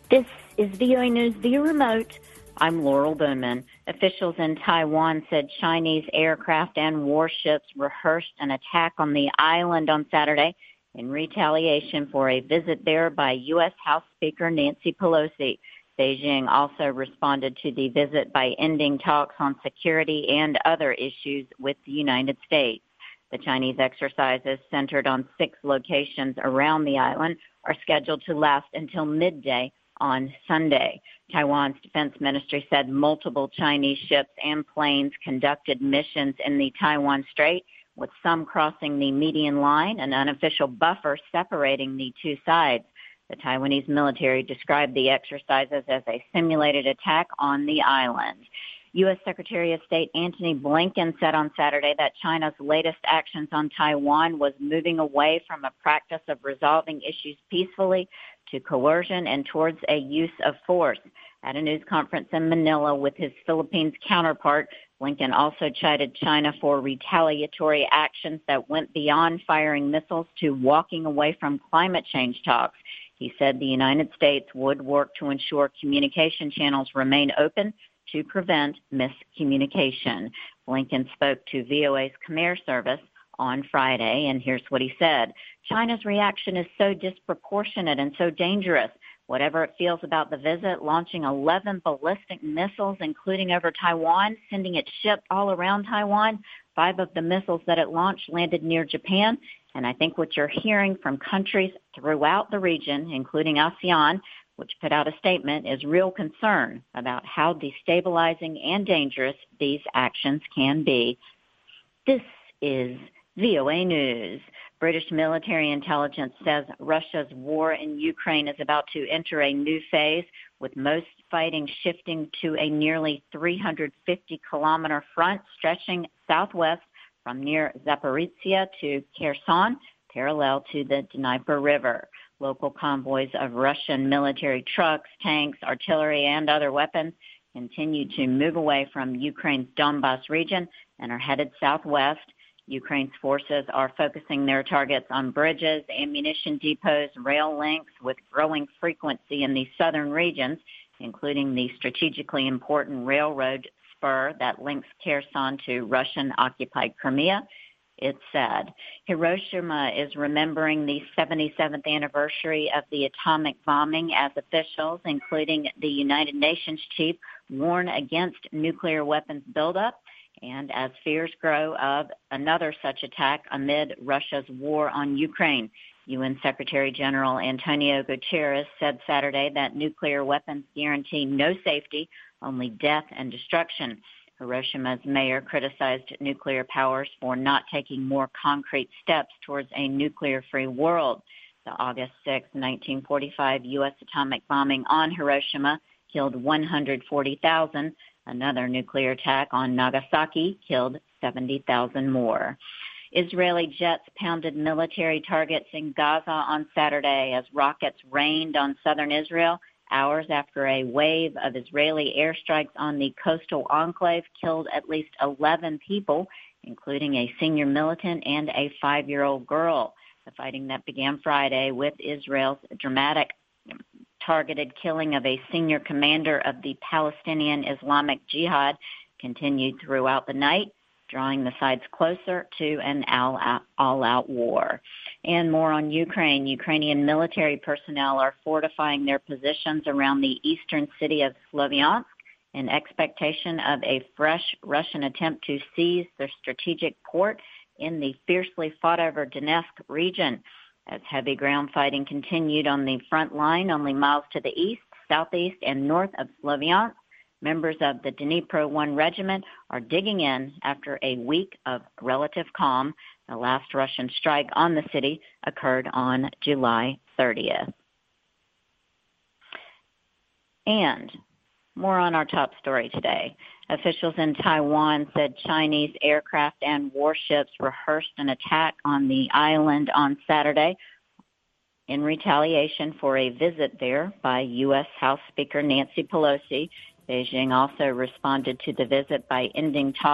This is VOA News via remote. I'm Laurel Bowman. Officials in Taiwan said Chinese aircraft and warships rehearsed an attack on the island on Saturday in retaliation for a visit there by U.S. House Speaker Nancy Pelosi. Beijing also responded to the visit by ending talks on security and other issues with the United States. The Chinese exercises, centered on 6 locations around the island, are scheduled to last until midday on Sunday. Taiwan's defense ministry said multiple Chinese ships and planes conducted missions in the Taiwan Strait, with some crossing the median line, an unofficial buffer separating the two sides. The Taiwanese military described the exercises as a simulated attack on the island. U.S. Secretary of State Antony Blinken said on Saturday that China's latest actions on Taiwan was moving away from a practice of resolving issues peacefully to coercion and towards a use of force. At a news conference in Manila with his Philippines counterpart, Blinken also chided China for retaliatory actions that went beyond firing missiles to walking away from climate change talks. He said the United States would work to ensure communication channels remain open to prevent miscommunication. Blinken spoke to VOA's Khmer service on Friday, and here's what he said. China's reaction is so disproportionate and so dangerous. Whatever it feels about the visit, launching 11 ballistic missiles, including over Taiwan, sending its ships all around Taiwan. 5 of the missiles that it launched landed near Japan. And I think what you're hearing from countries throughout the region, including ASEAN, which put out a statement, is real concern about how destabilizing and dangerous these actions can be. This is VOA News. British military intelligence says Russia's war in Ukraine is about to enter a new phase, with most fighting shifting to a nearly 350-kilometer front stretching southwest from near Zaporizhia to Kherson, parallel to the Dnieper River. Local convoys of Russian military trucks, tanks, artillery, and other weapons continue to move away from Ukraine's Donbas region and are headed southwest. Ukraine's forces are focusing their targets on bridges, ammunition depots, rail links with growing frequency in the southern regions, including the strategically important railroad spur that links Kherson to Russian-occupied Crimea. It said Hiroshima is remembering the 77th anniversary of the atomic bombing as officials, including the United Nations chief, warn against nuclear weapons buildup, and as fears grow of another such attack amid Russia's war on Ukraine. UN Secretary General Antonio Guterres said Saturday that nuclear weapons guarantee no safety, only death and destruction. Hiroshima's mayor criticized nuclear powers for not taking more concrete steps towards a nuclear-free world. The August 6, 1945 U.S. atomic bombing on Hiroshima killed 140,000. Another nuclear attack on Nagasaki killed 70,000 more. Israeli jets pounded military targets in Gaza on Saturday as rockets rained on southern Israel, hours after a wave of Israeli airstrikes on the coastal enclave killed at least 11 people, including a senior militant and a 5-year-old girl. The fighting that began Friday with Israel's dramatic targeted killing of a senior commander of the Palestinian Islamic Jihad continued throughout the night, drawing the sides closer to an all-out war. And more on Ukraine. Ukrainian military personnel are fortifying their positions around the eastern city of Sloviansk in expectation of a fresh Russian attempt to seize the strategic port in the fiercely fought-over Donetsk region. As heavy ground fighting continued on the front line only miles to the east, southeast, and north of Sloviansk, members of the Dnipro 1 Regiment are digging in after a week of relative calm. The last Russian strike on the city occurred on July 30th. And more on our top story today. Officials in Taiwan said Chinese aircraft and warships rehearsed an attack on the island on Saturday in retaliation for a visit there by U.S. House Speaker Nancy Pelosi. Beijing also responded to the visit by ending talks